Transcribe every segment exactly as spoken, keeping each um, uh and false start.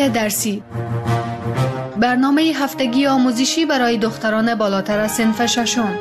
درسی، برنامه هفتگی آموزشی برای دختران بالاتر از صنف ششم.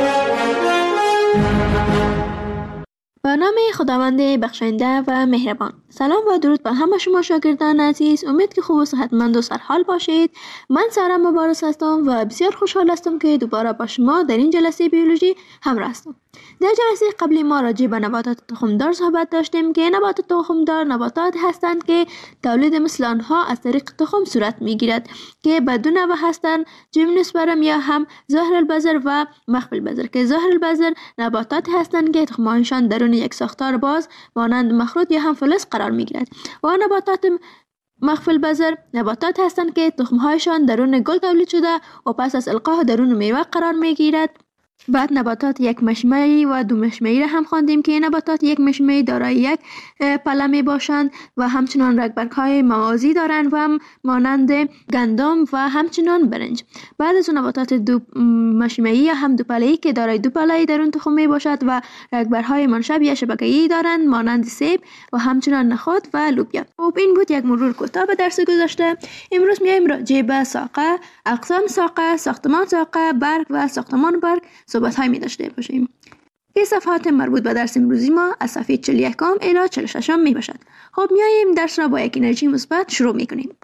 به نام خداوند بخشنده و مهربان. سلام و درود به همه شما شاگردان عزیز. امید که خوب و صحتمند و سرحال باشید. من سارا مبارز هستم و بسیار خوشحال هستم که دوباره با شما در این جلسه بیولوژی همراه هستم. در جلسه قبلی ما راجع به نباتات تخمدار صحبت داشتیم که نباتات تخمدار نباتات هستند که تولید مثل آنها از طریق تخم صورت میگیرد که به دو نوع هستند: جیمنوسپرم یا هم ظاهر البذر و مخفی البذر، که ظاهر البذر نباتات هستند که تخمهایشان درون یک ساختار باز مانند مخروط یا هم فلز قرار میگیرد و نباتات مخفی البذر نباتات هستند که تخمهایشان درون گل تولید شده و پس از القاء درون میوه قرار میگیرد. بعد نباتات یک مشمعی و دو مشمعی را هم خواندیم که نباتات یک مشمعی دارای یک پله می باشند و همچنان رگبرگ‌های موازی دارند و هم مانند گندم و همچنان برنج. بعد از نباتات دو مشمعی یا هم دو پله‌ای که دارای دو پله‌ای درون تخم می باشد و رگبرهای منشب یا شبکه‌ای دارند مانند سیب و همچنان نخود و لوبیا. خب این بود یک مرور کوتاه به درس گذشته. امروز میایم راجع به ساقه، اقسام ساقه، ساختمان ساقه، برگ و ساختمان برگ صحبت های می داشته باشیم. این صفحات مربوط به درس امروزی ما از صفحه چهل و یک الی چهل و شش می باشد. خب میاییم درس را با یک انرژی مثبت شروع می کنیم.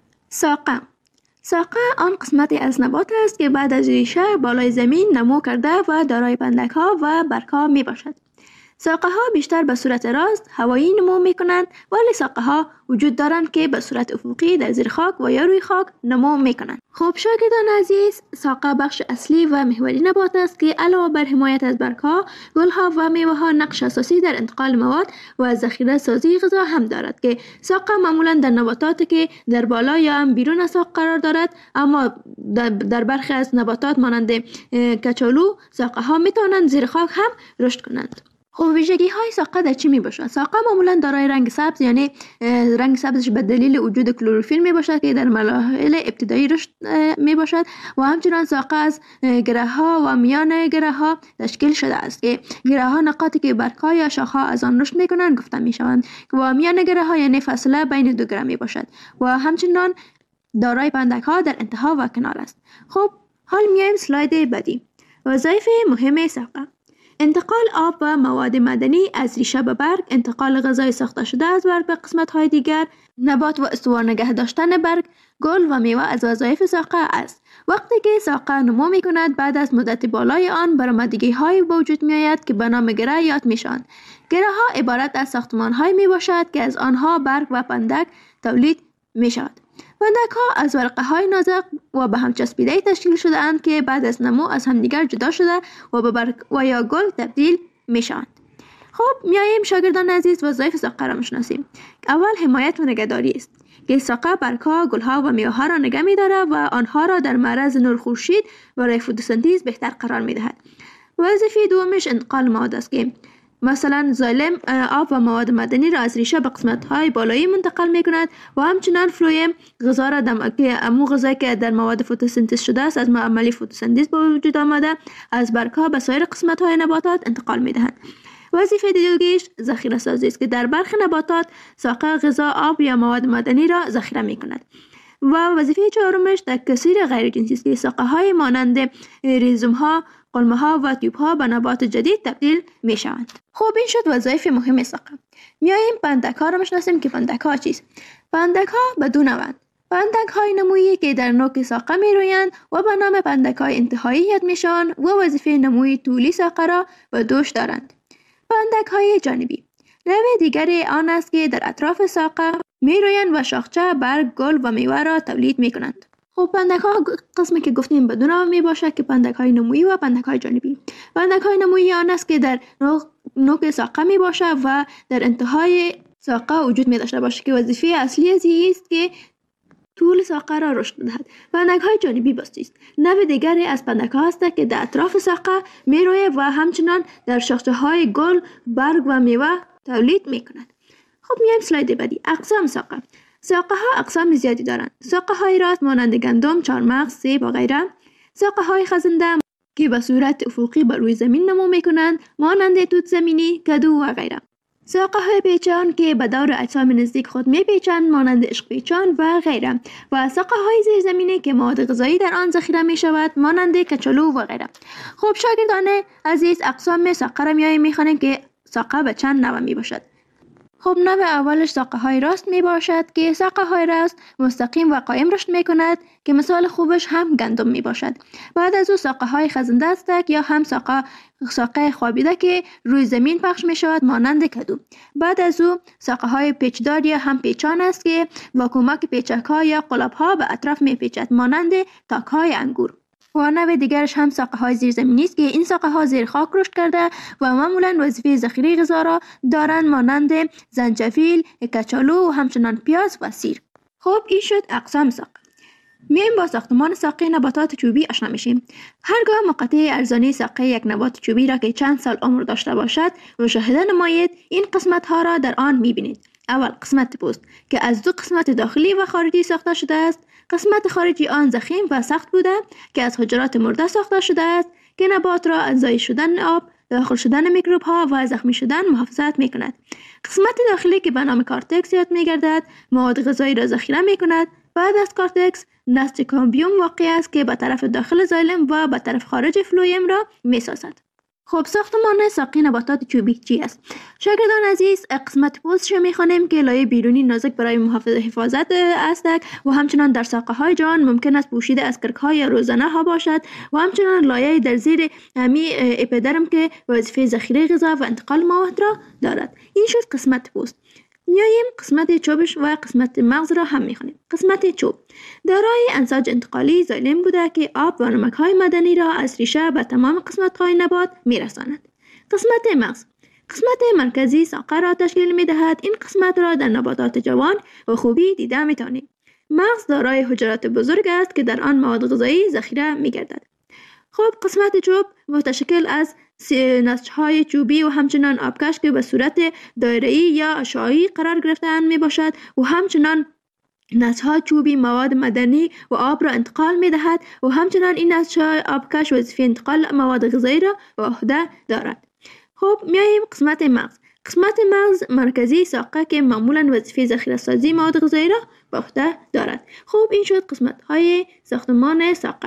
ساقه ساقه آن قسمتی از نبات است که بعد از ریشه بالای زمین نمو کرده و دارای پندک ها و برگ ها می باشد. ساقه ها بیشتر به صورت راست هوایی نمو می کنند، ولی ساقه ها وجود دارند که به صورت افقی در زیر خاک و یا روی خاک نمو می کنند. خب شاگردان عزیز، ساقه بخش اصلی و محوری نبات است که علاوه بر حمایت از برگ ها، گل ها و میوه ها نقش اساسی در انتقال مواد و ذخیره سازی غذا هم دارد که ساقه معمولا در نباتاتی که در بالا یا هم بیرون از ساق قرار دارد، اما در برخی از نباتات مانند کچالو ساقه ها می توانند زیر خاک هم رشد کنند. خب ویژگی های ساقه در چی می باشد؟ ساقه معمولا دارای رنگ سبز، یعنی رنگ سبزش به دلیل وجود کلروفیل می باشد که در مراحل ابتدایی رشد می باشد و همچنان ساقه از گره ها و میان گره ها تشکیل شده است که گره ها نقاطی که برگ ها یا شاخه ها از آن رشد می کنند گفته می شوند و میان گره ها یعنی فاصله بین دو گره می باشد و همچنان دارای پندک ها در انتها و کنار است. خب حال میایم سلاید بعدی. وظایف مهم ساقه: انتقال آب و مواد معدنی از ریشه به برگ، انتقال غذای ساخته شده از برگ به قسمت‌های دیگر نبات و استوار نگه داشتن برگ، گل و میوه از وظایف ساقه است. وقتی که ساقه نمو می کند، بعد از مدت بالای آن برآمدگی های به وجود می آید که به نام گره یاد می شوند. گره ها عبارت از ساختمان های می باشد که از آنها برگ و پندک تولید می شود. پندک ها از ورقه های نازک و به هم چسبیده تشکیل شده اند که بعد از نمو از همدیگر جدا شده و به برگ و یا گل تبدیل می شوند. خب میاییم شاگردان عزیز وظایف ساقه را میشناسیم. اول حمایت و نگهداری است که ساقه برگ ها، گل ها و میوه ها را نگه می دارد و آنها را در معرض نور خورشید برای فتوسنتز بهتر قرار می دهد. وظیفه دومش انتقال مواد است که مثلا زایلم آب و مواد معدنی را از ریشه به قسمت‌های بالایی منتقل می‌کند و همچنان فلویم غذا را دم که امو غذایی که در مواد فتوسنتز شده است از عملی فتوسنتز به وجود آمده از برگ‌ها به سایر قسمت‌های نباتات انتقال می‌دهند. وظیفه دیگه‌اش ذخیره سازی است که در برخی نباتات ساقه غذا، آب یا مواد معدنی را ذخیره می‌کند. و وظیفه چهارمش تکثیر غیر جنسی است که ساقه‌های مانند ریزوم‌ها، قلمه‌ها و تیوب‌ها به نبات جدید تبدیل می‌شوند. خب این شد وظایف مهم ساقه. میاییم پندک ها را میشناسیم که پندک ها چیست؟ پندک ها به دو نوعند. پندک های نمویی که در نوک ساقه میرویند و به نام پندک های انتهایی یاد میشوند و وظیفه نموی طولی ساقه را به دوش دارند. پندک های جانبی نوع دیگری آن است که در اطراف ساقه میرویند و شاخچه، برگ، گل و میوه را تولید میکنند. خب پندک ها قسمی که گفتیم به دو نوع می باشد که پندک های نمویی و پندک های جانبی. پندک های نمویی آن است که در نوک ساقه می باشد و در انتهای ساقه وجود می داشته باشد که وظیفه اصلی از است که طول ساقه را رشد دهد. پندک های جانبی بسته است. نوع دیگری از پندک ها هست که در اطراف ساقه می روید و همچنان در شاخچه های گل، برگ و میوه تولید می کند. خب میایم سلاید بعدی. اقسام ساقه. ساقه ها اقسام زیادی دارند. ساقه های راست مانند گندم، چهارمغز، سیب و غیره. ساقه های خزنده که به صورت افقی بر روی زمین نمو می کنند مانند توت زمینی، کدو و غیره. ساقه های پیچان که به دور اجسام نزدیک خود می پیچند مانند عشق پیچان و غیره و ساقه های زیرزمینی که مواد غذایی در آن ذخیره می شود مانند کچالو و غیره. خب شاگردان عزیز، اقسام ساقه را میاییم میخوانیم که ساقه به چند نوع می باشد. خب نوع اولش ساقه های راست می باشد که ساقه های راست مستقیم و قایم رشد می کند که مثال خوبش هم گندم می باشد. بعد از او ساقه های خزنده استک یا هم ساقه ساقه خوابیده که روی زمین پخش می شود مانند کدو. بعد از او ساقه های پیچدار یا هم پیچان است که با کمک پیچک ها یا قلاب ها به اطراف می پیچد مانند تاک های انگور. و نوع دیگرش هم ساقه های زیرزمینی است که این ساقه ها زیر خاک رشد کرده و معمولا وظیفه ذخیره غذا را دارند مانند زنجفیل، کچالو و همچنان پیاز و سیر. خب این شد اقسام ساقه. میایم با ساختمان ساقه نباتات چوبی آشنا میشیم. هرگاه مقطع ارزانی ساقه یک نبات چوبی را که چند سال عمر داشته باشد مشاهده نمایید، این قسمت ها را در آن میبینید. اول قسمت پوست که از دو قسمت داخلی و خارجی ساخته شده است. قسمت خارجی آن ضخیم و سخت بوده که از حجرات مرده ساخته شده است که نبات را از ضایع شدن آب، داخل شدن میکروب ها و زخمی شدن محافظت می کند. قسمت داخلی که به نام کارتکس یاد می گردد مواد غذایی را ذخیره می کند. بعد از کارتکس نسج کامبیوم واقع است که به طرف داخل زایلم و به طرف خارج فلویم را می سازد. خب ساختمان ساقه نباتات چوبی چی است؟ شاگردان عزیز، قسمت پوستش می خوانیم که لایه بیرونی نازک برای محافظت حفاظت است و همچنان در ساقه های جان ممکن است پوشیده از کرک های روزانه ها باشد و همچنان لایه در زیر همی اپیدرم که وظیفه ذخیره غذا و انتقال مواد را دارد. این شد قسمت پوست. میاییم قسمت چوبش و قسمت مغز را هم میخوانیم. قسمت چوب دارای انساج انتقالی زایلم بوده که آب و نمک های معدنی را از ریشه به تمام قسمت های نبات میرساند. قسمت مغز قسمت مرکزی ساقه را تشکیل میدهد. این قسمت را در نباتات جوان و خوبی دیده میتوانید. مغز دارای حجرات بزرگ است که در آن مواد غذایی ذخیره میگردد. خب قسمت چوب متشکل از نسج‌های چوبی و همچنان آبکش که به صورت دایره‌ای یا اشعاعی قرار گرفته‌اند می باشد و همچنان نسج‌های چوبی مواد معدنی و آب را انتقال می دهد و همچنان این نسج‌های آبکش وظیفه انتقال مواد غذایی را به عهده دارد. خب میاییم قسمت مغز. قسمت مغز مرکزی ساقه که معمولا وظیفه ذخیره سازی مواد غذایی را به عهده دارد. خب این شد قسمت‌های ساختمان ساقه.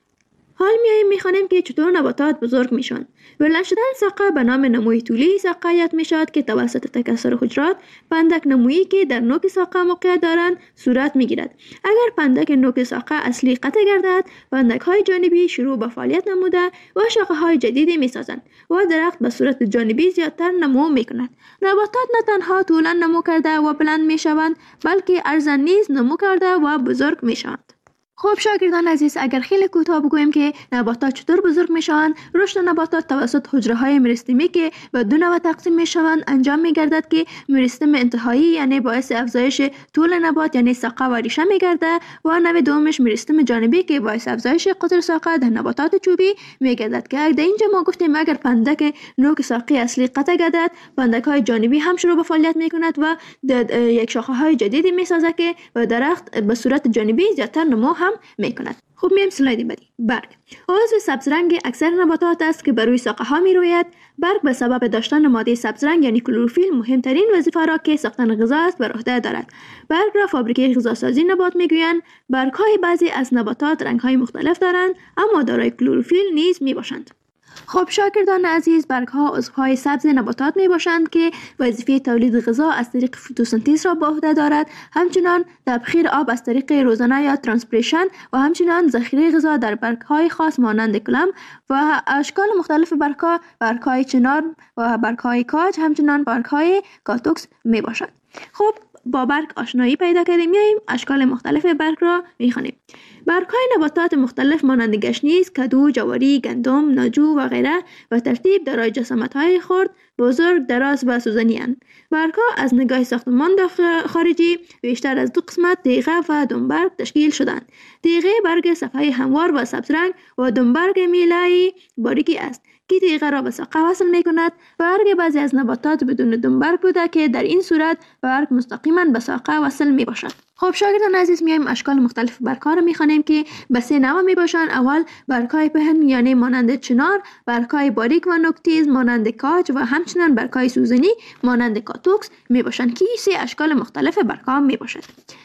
حال میاییم میخوانیم که چطور نباتات بزرگ میشن. بلند شدن ساقه به نام نموی طولی ساقه یاد میشد که توسط تکثر حجرات پندک نمویی که در نوک ساقه موقعیت دارند صورت میگیرد. اگر پندک نوک ساقه اصلی قطع گردد، پندک های جانبی شروع به فعالیت نموده و شاخه های جدیدی میسازند و درخت به صورت جانبی زیادتر نمو میکند. نباتات نه تنها طولا نمو کرده و بلند میشوند، بلکه عرضا نیز نمو کرده و بزرگ میشوند. خب شاگردان عزیز، اگر خیلی کوتاه بگوییم که نباتات چطور بزرگ میشوند، رشد نباتات توسط حجره های مریستمی که به دو نوع تقسیم میشوند انجام میگردد که مریستم انتهایی یعنی باعث افزایش طول نبات یعنی ساقه و ریشه میگرده و نوع دومش مریستم جانبی که باعث افزایش قطر ساقه در نباتات چوبی میگردد که در اینجا ما گفتیم اگر پندک نوک ساقه اصلی قطع گردد، پندک های جانبی هم شروع به فعالیت میکند و یک شاخه های جدیدی میسازد که و درخت به صورت جانبی زیادتر نمو هم میکند. خب میایم سلاید بعدی. برگ عضو سبز رنگ اکثر نباتات است که بر روی ساقه ها می روید. برگ به سبب داشتن ماده سبز رنگ یعنی کلروفیل مهمترین وظیفه را که ساختن غذا است بر عهده دارد. برگ را فابریکه غذاسازی نبات میگویند. برگ های بعضی از نباتات رنگ های مختلف دارند اما دارای کلروفیل نیز می باشند. خب شاگردان عزیز، برگ ها عضوهای سبز نباتات می باشند که وظیفه تولید غذا از طریق فتوسنتز را به عهده دارد، همچنان تبخیر آب از طریق روزانه یا ترانسپیریشن و همچنان ذخیره غذا در برگ های خاص مانند کلم و اشکال مختلف برگ ها، برگ های چنار و برگ های کاج، همچنان برگ های کاتوکس می باشد. خب با برگ آشنایی پیدا کردیم، میاییم اشکال مختلف برگ را میخوانیم. برگ های نباتات مختلف مانند گشنیز، کدو، جواری، گندم، ناجو و غیره و ترتیب دارای جسامت های خرد، بزرگ، دراز و سوزنی اند. برگ ها از نگاه ساختمان خارجی بیشتر از دو قسمت تیغه و دنبرگ تشکیل شدند. تیغه برگ صفحه هموار و سبز رنگ و دنبرگ میله‌ای باریکی است که تیغه را به ساقه وصل می کند. برگ بعضی از نباتات بدون دنبرگ بوده که در این صورت برگ مستقیما به ساقه وصل می باشد. خب شاگردان عزیز، میایم اشکال مختلف برگ‌ها رو میخوانیم که به سه نوع میباشن. اول برگ‌های پهن یعنی مانند چنار، برگ‌های باریک و نوک‌تیز مانند کاج و همچنین برگ‌های سوزنی مانند کاتوکس میباشن که این سه اشکال مختلف برگ‌ها میباشد.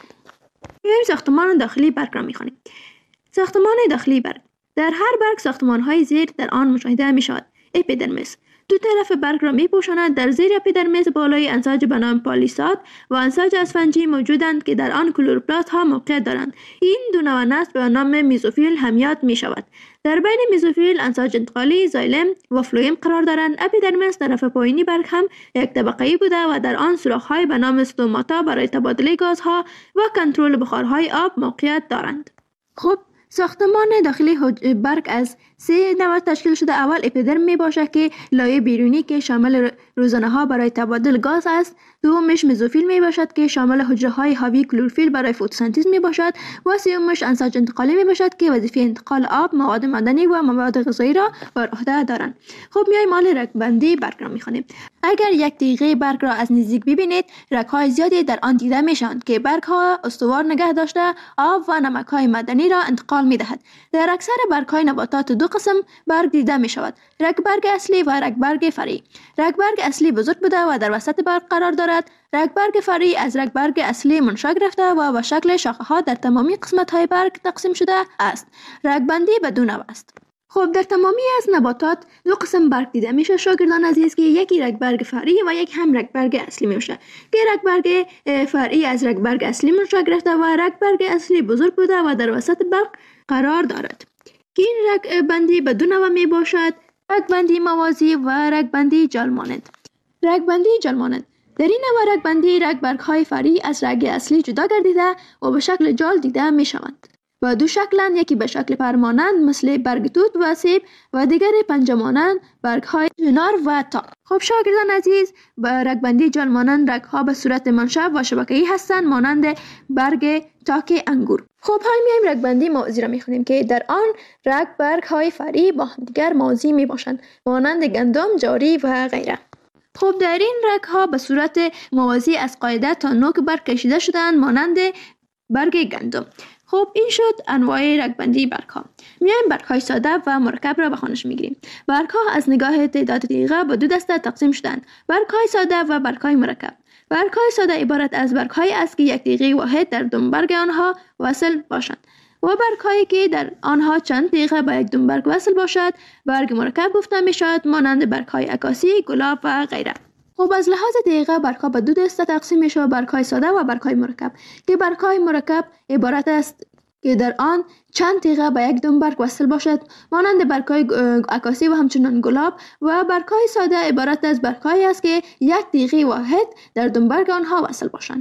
میایم ساختمان داخلی برگ را میخوانیم. ساختمان داخلی برگ: در هر برگ ساختمان‌های زیر در آن مشاهده میشود. اپیدرمیس دو طرف برگ را می پوشاند. در زیر اپیدرمیس بالای انساج به نام پالیساد و انساج اسفنجی موجودند که در آن کلوروپلاست ها موقعیت دارند. این دو نوع نسل به نام میزوفیل همیات می شود. در بین میزوفیل انساج انتقالی زایلم و فلویم قرار دارند. اپیدرمیس طرف پایینی برگ هم یک طبقه‌ای بوده و در آن سوراخ‌های به نام استوماتا برای تبادله گازها و کنترل بخارهای آب موقعیت دارند. خب ساختمان داخلی برگ از سه نوع تشکیل شده. اول اپیدرم می باشد که لایه بیرونی که شامل روزنه ها برای تبادل گاز است. دومش مزوفیل می باشد که شامل حجره های حاوی کلروفیل برای فتوسنتز می باشد و سومش انساج انتقالی می باشد که وظیفه انتقال آب، مواد معدنی و مواد غذایی را بر عهده دارند. خب میایم مال رگبندی برگ را می خوانیم. اگر یک تیغه برگ را از نزدیک ببینید، رگ‌های زیادی در آن دیده میشوند که برگ‌ها استوار نگه داشته آب و نمک‌های معدنی را انتقال می‌دهد. در اکثر برگ‌های نباتات دو قسم برگ دیده می‌شود: رگ برگ اصلی و رگ برگ فرعی. رگ برگ اصلی بزرگ بوده و در وسط برگ قرار دارد. رگ برگ فرعی از رگ برگ اصلی منشأ گرفته و به شکل شاخه‌ها در تمامی قسمت‌های برگ تقسیم شده است. رگ بندی به دو نوع است. خب در تمامی از نباتات دو قسم برگ دیده میشه شاگردان عزیز که یکی رگ برگ فرعی و یک هم رگ برگ اصلی میشه که رگ برگ فرعی از رگ برگ اصلی منشأ گرفته و رگ برگ اصلی بزرگ بوده و در وسط برگ قرار دارد که این رگ بندی به دو نوع می باشد: رگ بندی موازی و رگ بندی جال مانند. رگ بندی جال مانند: در این نوع رگ بندی رگ برگ های فرعی از رگ اصلی جدا گردیده و به شکل جال دیده می شوند. و دو شکلند، یکی به شکل پرمانند مثل برگ توت و سیب و دیگر پنجه مانند برگ های چنار و تاک. خب شاگردان عزیز، به رگ بندی جال مانند رگ ها به صورت منشأ و شبکه‌ای هستند مانند برگ تاک انگور. خب حال میایم رگ بندی موازی را میخونیم که در آن رگ برگ های فرعی با دیگر موازی می باشند مانند گندم، جاری و غیره. خب در این رگ ها به صورت موازی از قاعده تا نوک برگ کشیده شدند مانند برگ گندم. خب این شد انواع رگبندی برگ ها. میایم برگ های ساده و مرکب را به خوانش میگیریم. برگ ها از نگاه تعداد تیغه به دو دسته تقسیم شدند: برگ های ساده و برگ های مرکب. برگ های ساده عبارت از برگ های است که یک تیغه واحد در دنبرگ آنها وصل باشند و برگ هایی که در آنها چند تیغه به یک دنبرگ وصل باشد برگ مرکب گفته می شود مانند برگ های عکاسی، گلاب و غیره. خب از لحاظ دقیقه برگ ها به دو دسته تقسیم می شود: برگ های ساده و برگ های مرکب که برگ های مرکب عبارت است که در آن چند تیغه به یک دنبرگ وصل باشد مانند برگ های عکاسی و همچنین گلاب، و برگ های ساده عبارت از برگ هایی است که یک تیغه واحد در دنبرگ آنها وصل باشند.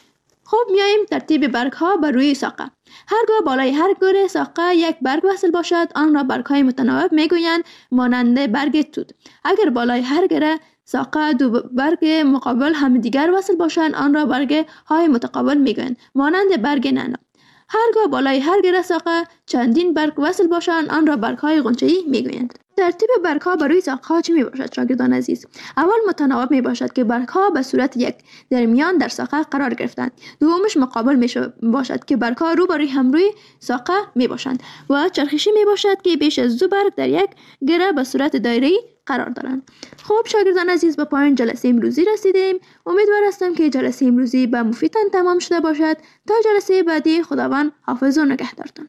خب میایم ترتیب برگ ها بر روی ساقه. هرگاه بالای هر گره ساقه یک برگ وصل باشد آن را برگ های متناوب میگویند مانند برگ توت. اگر بالای هر گره ساقه دو برگ مقابل هم دیگر وصل باشند آن را برگ های متقابل میگویند مانند برگ نعنا. هرگاه بالای هر گره ساقه چندین برگ وصل باشند آن را برگ های غنچه‌ای میگویند. ترتیب برگ ها بر روی ساقه ها چی می باشد شاگردان عزیز؟ اول متناوب می باشد که برگ ها به صورت یک در میان در ساقه قرار گرفتند. دومش مقابل می باشد که برگ ها روبروی هم روی ساقه می باشند و چرخشی می باشد که بیش از دو برگ در یک گره به صورت دایره‌ای قرار دارند. خب شاگردان عزیز، به پایان جلسه امروزی رسیدیم. امیدوار هستم که جلسه امروزی به مفیدتان تمام شده باشد. تا جلسه بعدی، خداوند حافظ و نگهدارتان.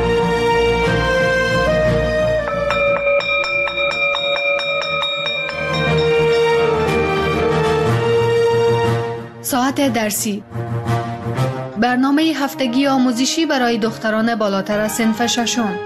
ساعت درسی، برنامه هفتگی آموزشی برای دختران بالاتر از صنف ششم.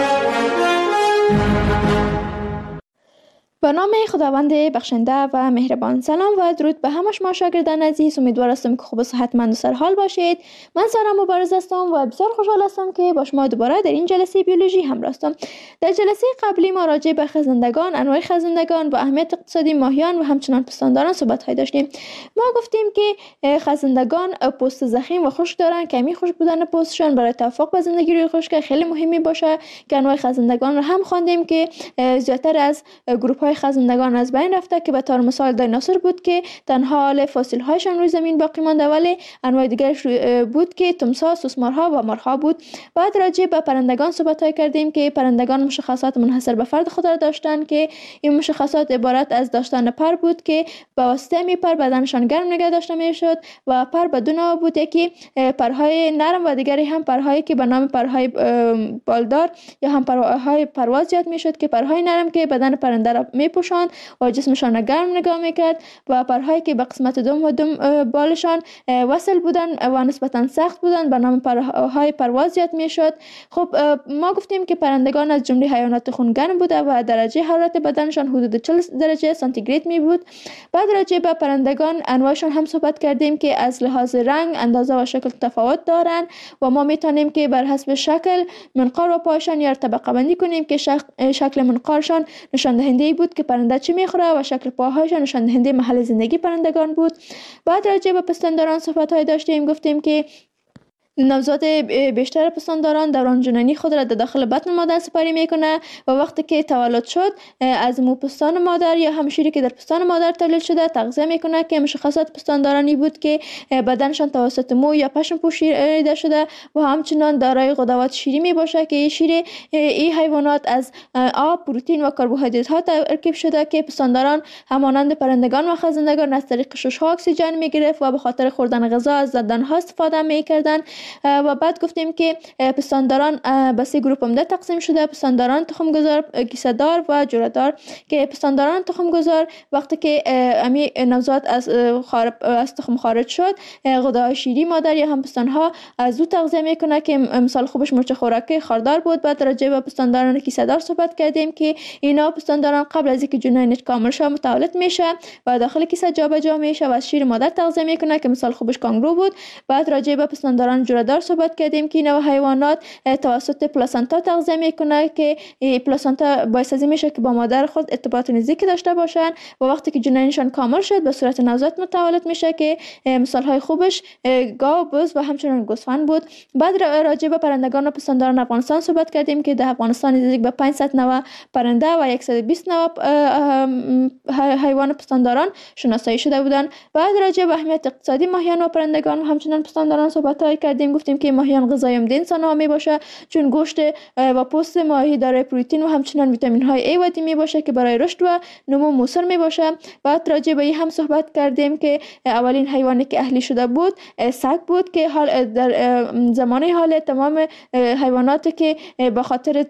به نام خداوند بخشنده و مهربان. سلام و درود به همه شما شاگردان عزیز. امیدوار هستم که خوب و صحتمند و سرحال باشید. من سارا مبارز هستم و بسیار خوشحال هستم که با شما دوباره در این جلسه بیولوژی همراه هستم. در جلسه قبلی ما راجع به خزندگان، انواع خزندگان و اهمیت اقتصادی ماهیان و همچنان پستانداران صحبت های داشتیم. ما گفتیم که خزندگان پوست ضخیم و خشک دارن. کمی خشک بودن پوستشون برای توافق با زندگی روی خشک خیلی مهمی باشه که انواع خزندگان رو هم خواندیم که زیاتر از گروه انواع خزندگان از بین رفته که به طور مثال دایناسور بود که تنها حال فسیل هایشان روی زمین باقی مانده، ولی انواع دیگرش بود که تمساح، سوسمارها و مارها بود. بعد راجع به پرندگان صحبت های کردیم که پرندگان مشخصات منحصر به فرد خود را داشتند که این مشخصات عبارت از داشتن پر بود که به واسطه می پر بدنشان گرم نگه داشته می شد و پر به دو نوع بود، یکی پرهای نرم و دیگری هم پرهایی که به نام پرهای بالدار یا هم پرهای پرواز یاد می شد که پرهای نرم که بدن پرنده را می پوشاند و جسمشان را گرم نگاه می کرد و پرهایی که به قسمت دوم و دوم بالشان وصل بودند و نسبتا سخت بودند به نام پرهای پرواز یاد می شد. خب ما گفتیم که پرندگان از جمله حیوانات خونگرم بوده و درجه حرارت بدنشان حدود چهل درجه سانتیگراد می بود. بعد راجع به پرندگان انواعشان هم صحبت کردیم که از لحاظ رنگ، اندازه و شکل تفاوت دارند و ما می توانیم که بر حسب شکل منقار و پایشان یا طبقه بندی کنیم که شکل منقارشان نشان دهنده بود که پرنده چی میخوره و شکل پاهایشان نشان دهنده محل زندگی پرندگان بود. بعد راجع به پستانداران صحبت های داشتیم، گفتیم که نوزاد بیشتر پستانداران دوران جنینی خود را در داخل بطن مادر سپری میکنه و وقتی که تولد شد از مو پستان مادر یا هم شیری که در پستان مادر تولید شده تغذیه میکنه که مشخصات پستاندارانی بود که بدنشان توسط مو یا پشم پوشیده شده و همچنان دارای غدوات شیری می باشه که این شیر این حیوانات از آب، پروتئین و کربوهیدرات ها ترکیب شده که پستانداران همانند پرندگان و خزندگان از طریق شش ها اکسیژن میگرفت و به خاطر خوردن غذا از دندان ها استفاده میکردن. و بعد گفتیم که پستانداران به سه گروه عمده تقسیم شده: پستانداران تخمگذار، کیسه‌دار و جره‌دار. که پستانداران تخمگذار وقتی که امی نوزاد از خارج از تخم خارج شد غده‌های شیری مادر یا هم پستانها از او تغذیه میکنه که مثال خوبش مرچ خوراکی خاردار بود. بعد راجع به پستانداران کیسه‌دار صحبت کردیم که اینا پستانداران قبل از اینکه جنینش کامل شه متولد میشه و داخل کیسه جابجا میشه و از شیر مادر تغذیه میکنه که مثال خوبش کانگورو بود. بعد راجع به پستانداران جره‌دار صحبت کردیم که اینا حیوانات توسط پلاسنتا تغذیه میکنه که پلاسنتا باعث از میشه که با مادر خود ارتباط نزدیکی داشته باشن و وقتی که جنینشان کامل شد به صورت نوزاد متولد میشه که مثال های خوبش گاو، بز و همچنین گوسفند بود. بعد راجع به پرندگان و پستانداران افغانستان صحبت کردیم که در افغانستان نزدیک به پانصد نوع پرنده و صد و بیست نوع حیوان پستانداران شناسایی شده بودند. بعد راجع به اهمیت اقتصادی ماهیان و پرندگان و همچنین پستانداران صحبت های کردیم. گفتیم که ماهیان غذای عمده انسان ها می باشه چون گوشت و پوست ماهی دارای پروتئین و همچنین ویتامین های ای و دی می باشه که برای رشد و نمو موثر می باشه. بعد راجع به این هم صحبت کردیم که اولین حیوانی که اهلی شده بود سگ بود که حال در زمانه حال تمام حیواناتی که به خاطر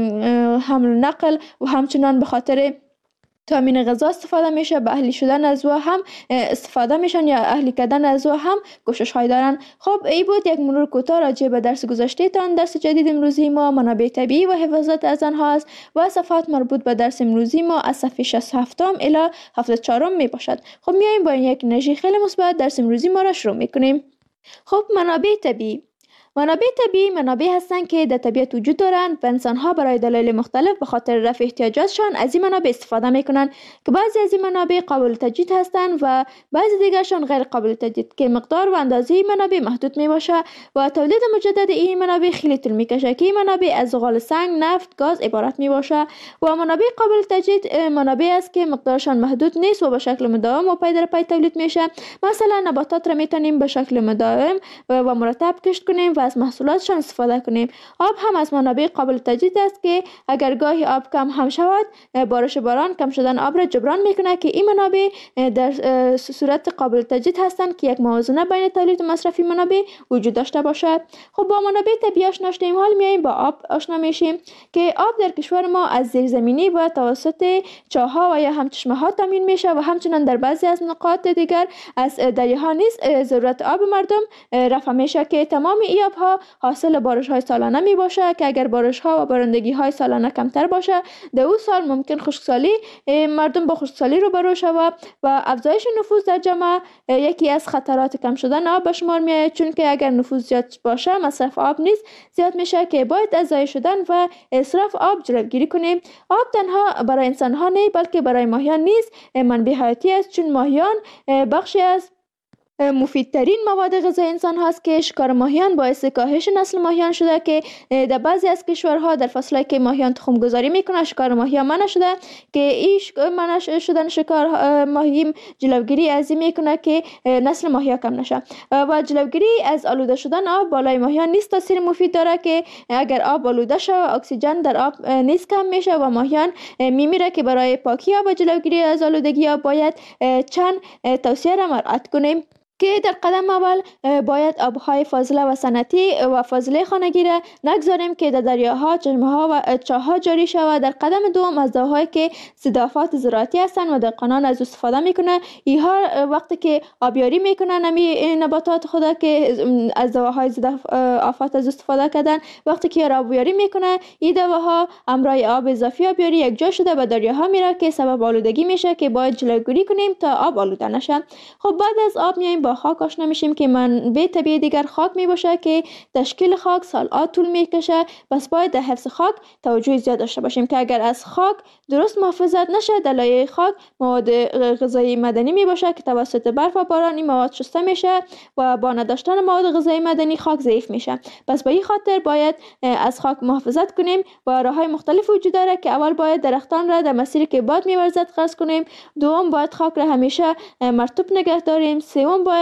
حمل و نقل و همچنین به خاطر تامین غذا استفاده میشه به اهلی شدن از او هم استفاده میشن یا اهلی کردن از او هم کوشش های دارن. خب این بود یک مرور کوتاه راجع به درس گذشته تان. درس جدید امروزی ما منابع طبیعی و حفاظت از آنها است و صفحات مربوط به درس امروزی ما از صفحه شصت و هفت الی هفتاد و چهار می باشد. خب میایم با یک انرژی خیلی مثبت درس امروزی ما را شروع میکنیم. خب منابع طبیعی منابع طبیعی منابع هستند که در طبیعت وجود دارند و انسان‌ها برای دلایل مختلف به خاطر رفع احتیاجاتشان از این منابع استفاده می‌کنند که بعضی از این منابع قابل تجدید هستند و بعضی دیگرشان غیر قابل تجدید که مقدار و اندازه این منابع محدود میباشه و تولید مجدد این منابع خیلی طول میکشه که این منابع از زغال سنگ، نفت، گاز عبارت میباشه و منابع قابل تجدید منابع است که مقدارشان محدود نیست و به شکل مداوم و پی در پی تولید میشه. مثلا نباتات را میتونیم به شکل مداوم و مرتب کشت کنیم و از محصولاتشان استفاده کنیم. آب هم از منابع قابل تجدید است که اگر گاهی آب کم هم شود بارش باران کم شدن آب را جبران میکنه که این منابع در صورت قابل تجدید هستند که یک موازنه بین تولید و مصرف منابع وجود داشته باشد. خب با منابع طبیعی آشنا شدیم، حال میایم با آب آشنا میشیم که آب در کشور ما از زیرزمینی و توسط چاه‌ها و یا هم چشمه‌ها تامین میشه و همچنین در بعضی از نقاط دیگر از دریاها نیز ضرورت آب مردم رفع میشه که تمام این آبها حاصل بارش های سالانه می باشه که اگر بارش ها و بارندگی های سالانه کمتر باشه در اون سال ممکن خشکسالی مردم با خشکسالی روبرو شود و افزایش نفوذ در جامعه یکی از خطرات کم شدن آب به شمار می آید، چون که اگر نفوذ زیاد باشه مصرف آب نیز زیاد میشه که باید از ضایع شدن و اسراف آب جلوگیری کنیم. آب تنها برای انسان ها نه بلکه برای ماهیان نیز منبع حیاتی است، چون ماهیان بخشی از مفیدترین مواد غذایی انسان هاست که شکار ماهیان باعث کاهش نسل ماهیان شده که در بعضی از کشورها در فصلایی که ماهیان تخم گذاری میکنه شکار ماهیان منع شده که این منع شدن شکار ماهی جلوگیری از این میکنه که نسل ماهی کم نشه و جلوگیری از آلوده شدن آب بالای ماهیان نیست تاثیر مفید داره که اگر آب آلوده شه اکسیژن در آب نیست کم میشه و ماهیان میمیره که برای پاکی آب و جلوگیری از آلودگی آب باید چند توصیه را مراعات کنیم که در قدم اول باید آبهای فاضله و صنعتی و فاضله خانگی را نگذاریم که در دریاها، چشمه‌ها و چاه‌ها جاری شود. در قدم دوم از دواهایی که ضدآفات زراعتی هستند و دهقانان از استفاده میکنه اینها وقتی که آبیاری میکنن نمی نباتات خدا که از دواهای ضدآفات از استفاده کردن وقتی که آبیاری میکنه این دواها همراه آب اضافی آبیاری یک جا شده به دریاها میره که سبب آلودگی میشه که باید جلوگیری کنیم تا آب آلوده نشه. خب بعد از آب میایم با خاک آشنا میشیم که منبع طبیعی دیگر خاک می باشه که تشکیل خاک سال‌ها طول میکشه. بس باید در حفظ خاک توجه زیاد داشته باشیم که اگر از خاک درست محافظت نشه در لایه خاک مواد غذایی معدنی می باشه که توسط برف و باران این مواد شسته میشه و با نداشتن مواد غذایی معدنی خاک ضعیف میشه. پس به این خاطر باید از خاک محافظت کنیم و راههای مختلف وجود داره که اول باید درختان را در مسیری که باد می‌ورزد قطع کنیم، دوم باید خاک را همیشه مرطوب نگه داریم، سوم باید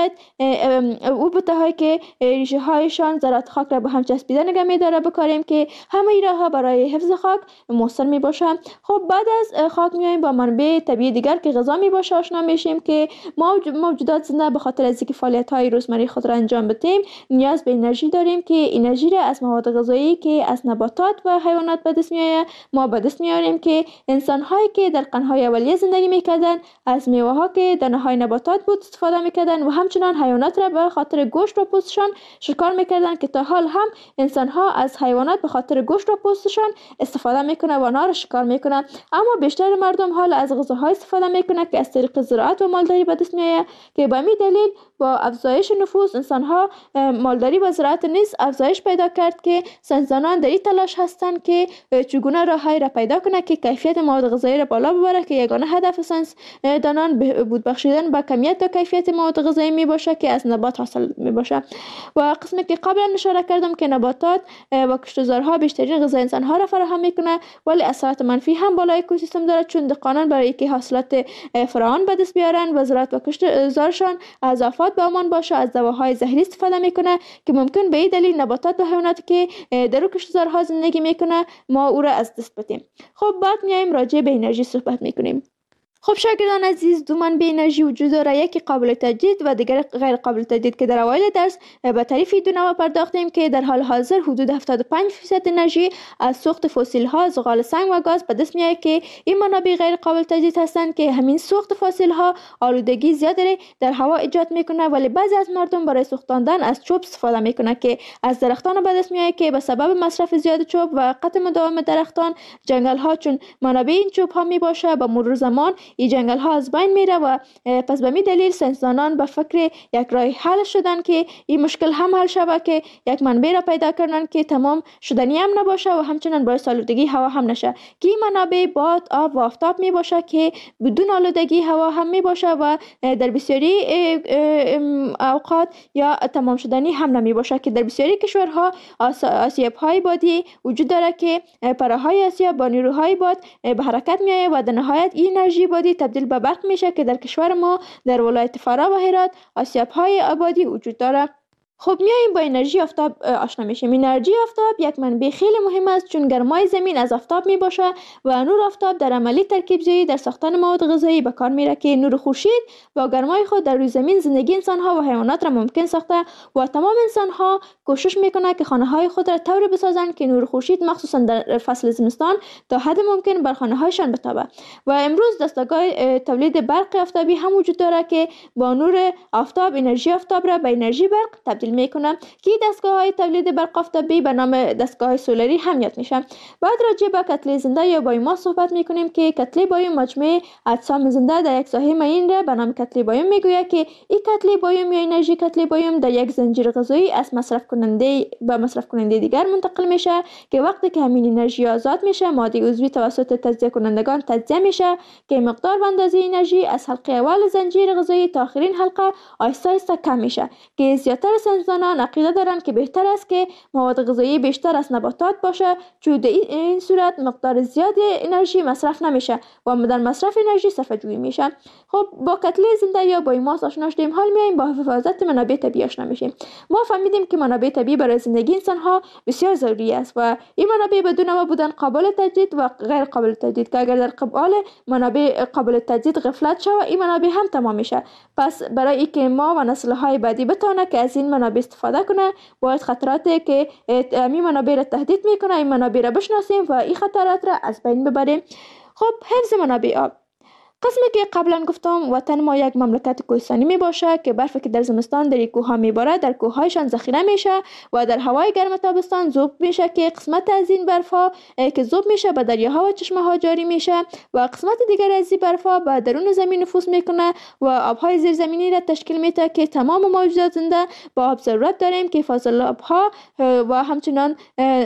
او بوته‌هایی که ریشه هایشان ذرات خاک را به هم چسبیده نگه می‌داره بکاریم که همه این راه‌ها برای حفظ خاک مؤثر میباشه. خب بعد از خاک میایم با منبع طبیعی دیگر که غذا میباشه آشنا میشیم که ما موجودات زنده به خاطر از اینکه فعالیت‌های روزمره خود را انجام بدیم نیاز به انرژی داریم که انرژی را از مواد غذایی که از نباتات و حیوانات به دست میآید ما به دست میاریم که انسان‌هایی که در قرن‌های اولیه زندگی میکردن از میوه‌ها که دانه‌های نباتات بود استفاده میکردن و همچنان حیوانات را به خاطر گوشت و پوستشان شکار میکردن که تا حال هم انسان‌ها از حیوانات به خاطر گوشت و پوستشان استفاده میکنه و آنها را شکار میکنه. اما بیشتر مردم حال از غذاهای استفاده میکنه که از طریق زراعت و مالداری به دست میآید که به همین دلیل با افزایش نفوس انسان‌ها مالداری و زراعت نیز افزایش پیدا کرد که ساینسدانان در این تلاش هستند که چگونه راههایی را پیدا کنه که کیفیت مواد غذایی را بالا ببره که یگانه هدف ساینسدانان بهبود بخشیدن به کمیت و کیفیت مواد غذایی می باشه که از نبات حاصل می باشه. و قسمی که قبلا اشاره کردم که نباتات و کشتزارها بیشترین غذای انسان‌ها را فراهم میکنه ولی اثرات منفی هم بالای اکوسیستم داره چون دهقانان برای که حاصلات فراوان به دست بیارن و زراعت و کشتزارشان از آفات به امان باشه از دواهای زهری استفاده میکنه که ممکن به این دلیل نباتات و حیواناتی که در او کشتزارها زندگی میکنه ما او را از دست بدیم. خب بعد میایم راجع به انرژی صحبت میکنیم. خب شاگردان عزیز دو منبع انرژی وجود داره یکی قابل تجدید و دیگر غیر قابل تجدید که در اوایل درس به تعریف دو نوع پرداختیم که در حال حاضر حدود هفتاد و پنج درصد انرژی از سوخت فسیل ها زغال سنگ و گاز به دست میاد که این منابع غیر قابل تجدید هستند که همین سوخت فسیل ها آلودگی زیادی در هوا ایجاد میکنه ولی بعضی از مردم برای سوختاندن از چوب استفاده میکنه که از درختان به دست میاد که به سبب مصرف زیاد چوب و قطع مداوم درختان جنگل ها چون منابع این چوب ها می باشه به مرور زمان این جنگل ها از بین میره و پس به می دلیل ساینسدانان به فکر یک راه حل شدن که این مشکل هم حل شود که یک منبع را پیدا کردن که تمام شدنی هم نباشه و همچنان باعث آلودگی هوا هم نشه که این منابع باد، آب و آفتاب می باشه که بدون آلودگی هوا هم می باشه و در بسیاری اوقات یا تمام شدنی هم نمی باشه که در بسیاری کشورها آسیاب های بادی وجود داره که پرههای آسیاب با نیروهای باد به حرکت می آید و در نهایت این انرژی بادی تبدیل به برق میشه که در کشور ما در ولایت فرا و هرات آسیاب های آبادی وجود داره. خب میایم با انرژی آفتاب آشنا میشیم. انرژی آفتاب یک منبع خیلی مهم است چون گرمای زمین از آفتاب می باشه و نور آفتاب در عملی ترکیب زایی در ساختن مواد غذایی به کار میره که نور خورشید با گرمای خود در روی زمین زندگی انسان ها و حیوانات را ممکن ساخته و تمام انسان ها کوشش میکنه که خانه های خود را طوری بسازند که نور خورشید مخصوصا در فصل زمستان تا حد ممکن بر خانه هایشان بتابه. و امروز دستگاه تولید برق آفتابی هم وجود داره که با نور آفتاب انرژی آفتاب را به انرژی برق تبدیل تبدیل میکنه که دستگاه های تولید برق آفتابی به نام دستگاه های سولری هم یاد میشه. بعد راجع به کتله زنده یا بایوماس صحبت میکنیم که کتله بایوم مجموعه اجسام زنده در یک ساحه معین را به نام کتله بایوم میگوید که این کتله بایوم یا انرژی کتله بایوم در یک زنجیر غذایی از مصرف کننده به مصرف کننده دیگر منتقل میشه که وقتی که همین انرژی آزاد میشه ماده عضوی توسط تجزیه کنندگان تجزیه میشه که مقدار و اندازه انرژی از حلقه اول زنجیر غذایی تا آخرین حلقه آهسته آهسته کم میشه که زیاتر ساینسدانان عقیده دارند که بهتر است که مواد غذایی بیشتر از نباتات باشه چون در این صورت مقدار زیادی انرژی مصرف نمیشه و در مصرف انرژی صرفه جویی میشه. خب با کتله زنده یا بایوماس آشنا شدیم، حال میایم با حفاظت منابع طبیعی آشنا میشیم. ما فهمیدیم که منابع طبیعی برای زندگی انسان ها بسیار ضروری است و این منابع بدون ما بودن قابل تجدید و غیر قابل تجدید که اگر در قبال منابع قابل تجدید غفلت شود این منابع هم تمام میشه. پس برای اینکه ما و نسل های بعدی بتونه که از این منابع استفاده کنه باید خطراتی که این منابع را تهدید میکنه این منابع را بشناسیم و این خطرات را از بین ببریم. خب حفظ منابع آب. قسمی که قبلا گفتم وطن ما یک مملکت کوهستانی می باشه که برفی که در زمستان در کوه ها می باره در کوه هایشان ذخیره میشه و در هوای گرم تابستان ذوب میشه که قسمت از این برف ها که ذوب میشه به دریاها و چشمه ها جاری میشه و قسمت دیگر از این برف ها به درون زمین نفوذ میکنه و آبهای زیرزمینی را تشکیل میده که تمام موجودات زنده با آب ضرورت داریم که فاضل آبها و همچنان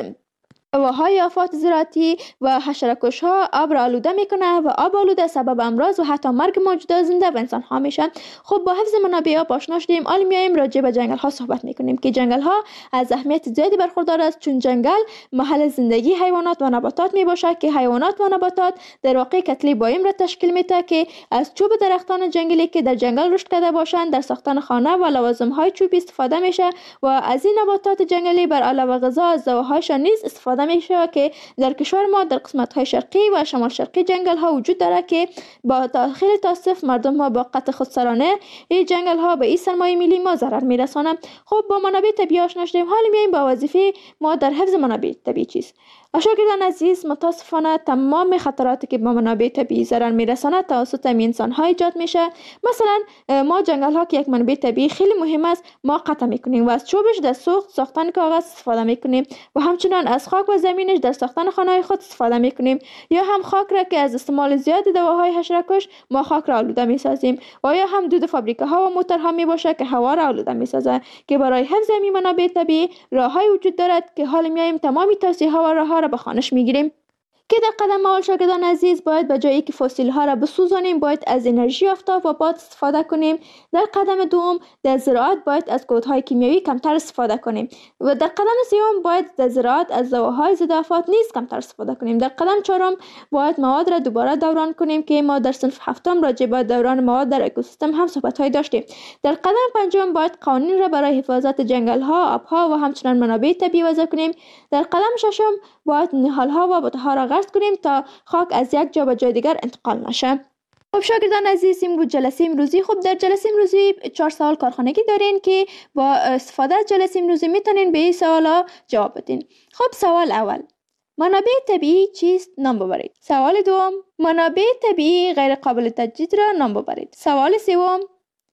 هواهای آفات زراعتی و حشره‌کش ها آب را آلوده میکنه و آب آلوده سبب امراض و حتی مرگ موجودات زنده و انسان ها میشن. خب با حفظ منابع آب آشنا شدیم، حالا میایم راجع به جنگل ها صحبت میکنیم که جنگل ها از اهمیت زیادی برخوردار است چون جنگل محل زندگی حیوانات و نباتات میباشه که حیوانات و نباتات در واقع کتله بایوم را تشکیل میده که از چوب درختان جنگلی که در جنگل رشد کرده باشند در ساختن خانه و لوازم های چوبی استفاده میشه و از این نباتات جنگلی بر علاوه غذا از زوهایشان نیز استفاده میشه که در کشور ما در قسمت های شرقی و شمال شرقی جنگل ها وجود داره که با خیلی تاسف مردم ها با قطع خودسرانه این جنگل ها به این سرمایه ملی ما ضرر میرسانه. خب با منابع طبیعی آشنا شدیم، حالا میایم با وظیفه ما در حفظ منابع طبیعی چیست. شاگردان عزیز، متاسفانه تمام خطراتی که با منابع طبیعی ضرر میرسانه توسط انسان ها ایجاد میشه. مثلا ما جنگل ها که یک منبع طبیعی خیلی مهم است ما قطع میکنیم و از چوبش در سوخت ساختن کاغذ استفاده میکنیم و همچنان از خاک و زمینش در ساختن خانه خود استفاده میکنیم یا هم خاک را که از استعمال زیاد دواهای حشره‌کش ما خاک را آلوده میسازیم و یا هم دود فابریکه ها و موتورها میباشه که هوا را آلوده میسازه که برای حفظ این منابع طبیعی راههای وجود دارد که حالا میایم تمامی توصیه ها و راه را به خوانش میگیریم. که در قدم اول شاگردان عزیز باید به جایی که فسیل ها را بسوزانیم باید از انرژی آفتاب و باد استفاده کنیم. در قدم دوم در زراعت باید از کودهای کیمیایی کمتر استفاده کنیم و در قدم سوم باید در زراعت از دواهای ضد آفات نیز کمتر استفاده کنیم. در قدم چهارم باید مواد را دوباره دوران کنیم که ما در صنف هفتم راجع به دوران مواد در اکوسیستم هم صحبت های داشتیم. در قدم پنجم باید قوانین را برای حفاظت جنگل ها، آبها و همچنان منابع طبیعی وضع کنیم. در قدم ششم باید نهال ها و بوته ها را غرس کنیم تا خاک از یک جا به جای دیگر انتقال نشه. خب شاگردان عزیز، این بود جلسه امروزی. خب در جلسه امروزی چهار سوال کارخانگی دارین که با استفاده از جلسه امروزی میتونین به این سوالا جواب بدین. خب سوال اول، منابع طبیعی چیست؟ نام ببرید. سوال دوم، منابع طبیعی غیر قابل تجدید را نام ببرید. سوال سوم،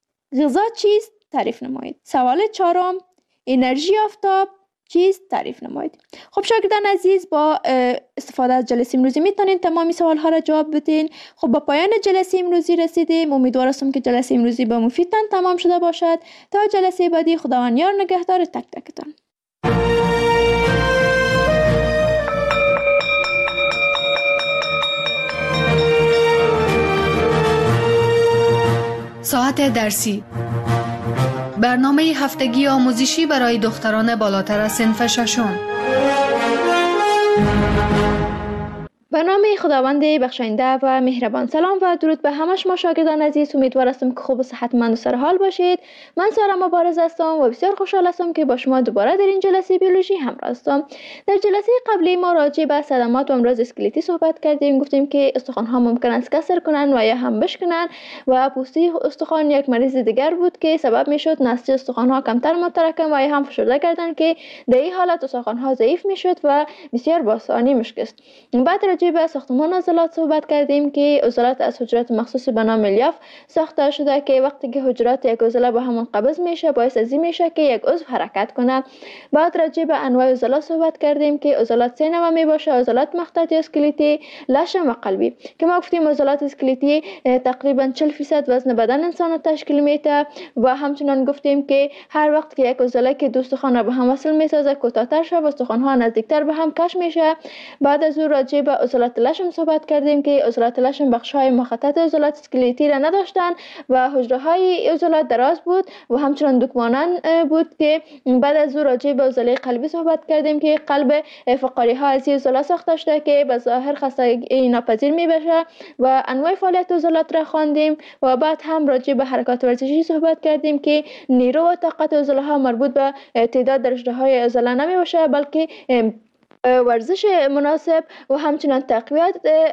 غذا چیست؟ تعریف نمایید. سوال چهارم، انرژی آفتاب چیست؟ تعریف نمایید. خب شاگردان عزیز، با استفاده از جلسه امروزی میتونین تمامی سوال ها را جواب بدین. خب با پایان جلسه امروزی رسیدیم. امیدوار هستم که جلسه امروزی با مفیدتان تمام شده باشد. تا جلسه بعدی، خداوند یار نگهدار تک تکتان. ساعت درسی، برنامه هفتگی آموزشی برای دختران بالاتر از صنف ششم. به نام خداوند بخشاینده و مهربان. سلام و درود به همه شما شاگردان عزیز. امیدوار هستم که خوب و صحتمند و سرحال باشید. من سارا مبارز هستم و بسیار خوشحال هستم که با شما دوباره در این جلسه بیولوژی همراه هستم. در جلسه قبلی ما راجع به صدمات و امراض اسکلتی صحبت کردیم. گفتیم که استخوان ها ممکن است کسر کنن و یا هم بشکنن و پوسته استخوان یک مریض دیگر بود که سبب میشد نسج استخوان ها کمتر متراکم و یا هم فشرده کردن که در این حالت استخوان ها ضعیف میشد و بسیار با آسانی میشکست. بعد راجع راجع به ساختمان عضلات صحبت کردیم که عضلات از حجرات مخصوص به نام الیاف ساخته شده که وقتی که حجرات یک عضله به هم منقبض میشه باعث از این میشه که یک عضو حرکت کنه. بعد راجع به انواع عضلات صحبت کردیم که عضلات سه نوع می باشه: عضلات مخططی، اسکلتی، لشم و قلبی. که ما گفتیم عضلات اسکلتی تقریبا چهل درصد وزن بدن انسان تشکیل میده و همچنان گفتیم که هر وقت که یک عضله که دو استخوان را به هم وصل میسازه کوتاه‌تر شد و استخوان ها نزدیکتر به هم کش میشه. بعد از او راجع به عضلات لشم صحبت کردیم که عضلات لشم بخش های مخطط عضلات اسکلتی را نداشتن و حجره های عضلات دراز بود و همچنان دکمانان بود. که بعد از او راجع به عضله قلبی صحبت کردیم که قلب فقاری ها از عضله ساخته شده که به ظاهر خستگی ناپذیر می بشه و انواع فعالیت عضلات را خواندیم. و بعد هم راجع به حرکات ورزشی صحبت کردیم که نیرو و طاقت عضله ها مربوط به تعداد درجه های عضله نمی باشه بلکه ورزش مناسب و همچنان تقویت